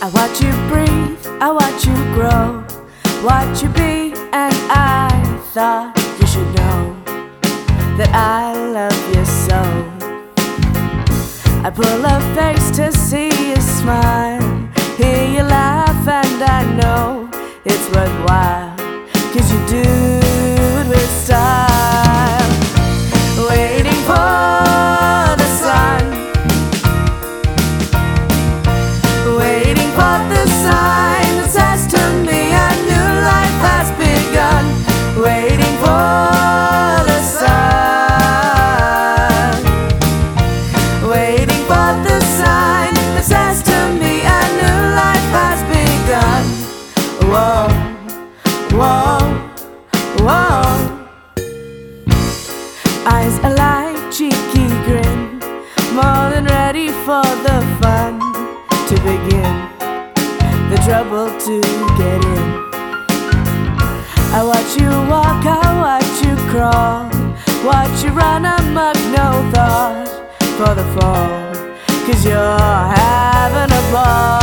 watch you breathe, I watch you grow, watch you be, and I thought you should know that I love you so. I pull a face to see you smile, hear you laugh, and I know it's worthwhile, 'cause you do it with style. Waiting for the sun, waiting for the sign that says to me a new life has begun. Waiting for the sun, waiting for the sign that says to me a new life has begun. Whoa, whoa, whoa. Eyes alive, cheeky grin, more than ready for the fun to begin, the trouble to get in. I watch you walk, I watch you crawl, watch you run amok, no thought for the fall, 'cause you're having a ball.